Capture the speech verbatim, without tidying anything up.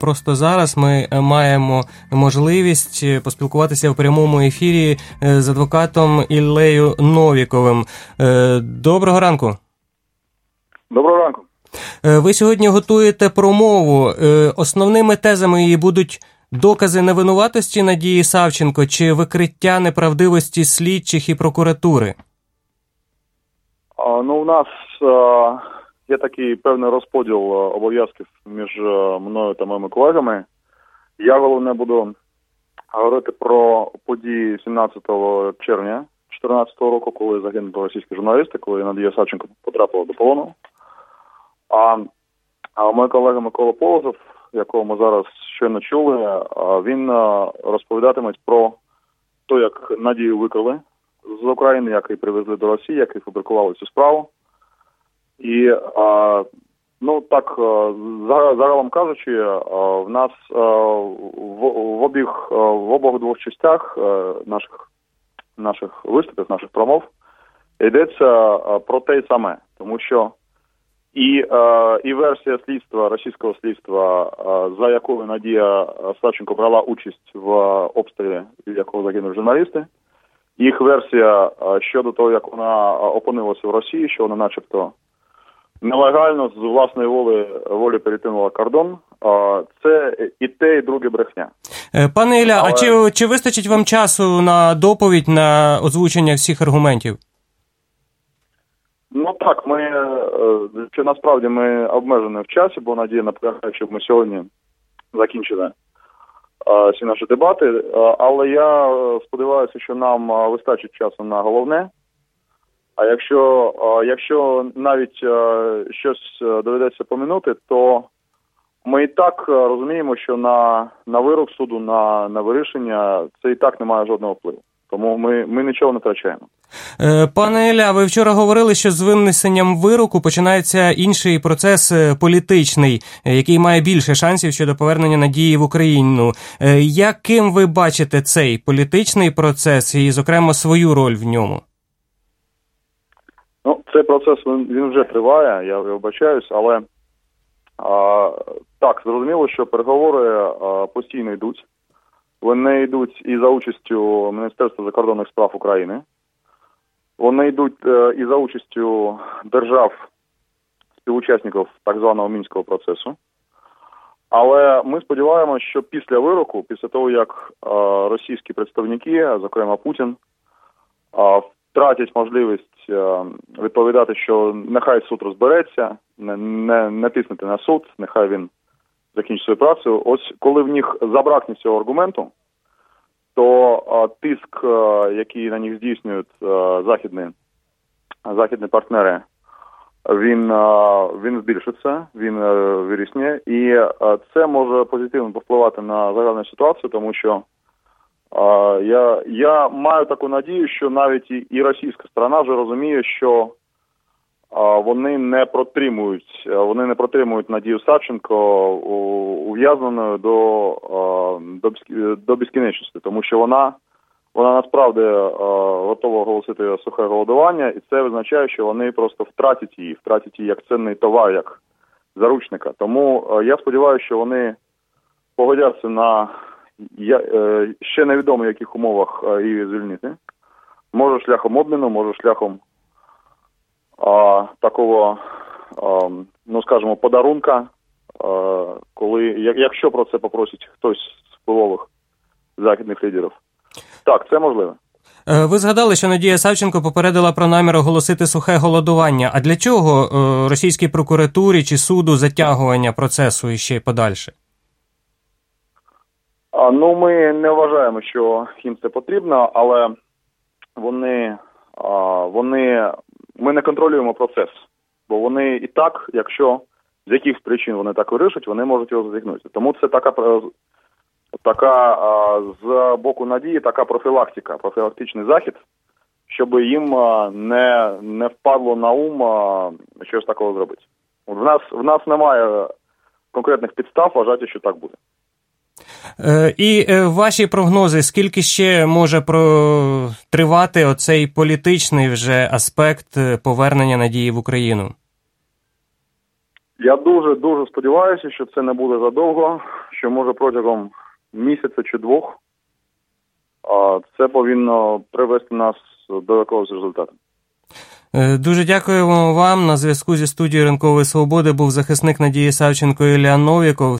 просто зараз ми маємо можливість поспілкуватися в прямому ефірі з адвокатом Іллею Новіковим. Доброго ранку. Доброго ранку. Ви сьогодні готуєте промову. Основними тезами її будуть докази невинуватості Надії Савченко чи викриття неправдивості слідчих і прокуратури? А, ну, у нас а, є такий певний розподіл обов'язків між мною та моїми колегами. Я, головне, буду говорити про події сімнадцятого червня дві тисячі чотирнадцятого року, коли загинули російські журналісти, коли Надія Савченко потрапила до полону. А, а мій колега Микола Полозов, якого ми зараз щойно чули, він розповідатиме про те, як Надію викрили з України, як її привезли до Росії, як її фабрикували цю справу. І, ну так, загалом кажучи, в нас в, в, обіг, в обох двох частях наших, наших виступів, наших промов йдеться про те саме, тому що І, е, і версія слідства, російського слідства, е, за якою Надія Савченко брала участь в обстрілі, від якого загинули журналісти, їх версія е, щодо того, як вона опинилася в Росії, що вона начебто нелегально, з власної волі, волі перетинула кордон, е, це і те, і друге брехня. Пане Ілля, Але... а чи, чи вистачить вам часу на доповідь, на озвучення всіх аргументів? Ну так, ми, що насправді ми обмежені в часі, бо Надія наполягає, щоб ми сьогодні закінчили всі наші дебати, але я сподіваюся, що нам вистачить часу на головне, а якщо, якщо навіть щось доведеться помінути, то ми і так розуміємо, що на, на вирок суду, на, на вирішення це і так не має жодного впливу. Тому ми, ми нічого не втрачаємо. Пане Ілля, ви вчора говорили, що з винесенням вироку починається інший процес політичний, який має більше шансів щодо повернення Надії в Україну. Яким ви бачите цей політичний процес і, зокрема, свою роль в ньому? Ну, цей процес, він, він вже триває, я вибачаюсь, але а, так, зрозуміло, що переговори а, постійно йдуть. Вони йдуть і за участю Міністерства закордонних справ України. Вони йдуть е, і за участю держав, співучасників так званого Мінського процесу. Але ми сподіваємося, що після вироку, після того, як е, російські представники, зокрема Путін, е, втратять можливість е, відповідати, що нехай суд розбереться, не, не, не тиснути на суд, нехай він закінчить свою працю. Ось коли в них забракне цього аргументу, то а, тиск, а, який на них здійснюють а, західні, західні партнери, він, а, він збільшиться, він а, вирісне. І а, це може позитивно повпливати на загальну ситуацію, тому що а, я, я маю таку надію, що навіть і, і російська сторона вже розуміє, що вони не протримують, вони не протримують Надію Савченко ув'язненою до, до, до безкінечності, тому що вона, вона насправді готова оголосити сухе голодування, і це означає, що вони просто втратять її, втратять її як цінний товар, як заручника. Тому я сподіваюся, що вони погодяться на ще невідомо в яких умовах її звільнити. Може шляхом обміну, може шляхом А, такого, а, ну скажімо, подарунка, а, коли, якщо про це попросить хтось з впливових західних лідерів. Так, це можливо. Ви згадали, що Надія Савченко попередила про намір оголосити сухе голодування. А для чого російській прокуратурі чи суду затягування процесу і ще подальше? А, ну, ми не вважаємо, що їм це потрібно, але вони, а, вони ми не контролюємо процес, бо вони і так, якщо з якихось причин вони так вирішать, вони можуть його затягнути. Тому це така, така з боку Надії, така профілактика, профілактичний захід, щоб їм не, не впадло на ум щось такого зробити. В нас, в нас немає конкретних підстав вважати, що так буде. І ваші прогнози, скільки ще може тривати оцей політичний вже аспект повернення Надії в Україну? Я дуже-дуже сподіваюся, що це не буде задовго, що може протягом місяця чи двох а, це повинно привести нас до якогось результату. Дуже дякуємо вам. На зв'язку зі студією «Ринкової свободи» був захисник Надії Савченко Ілля Новіков.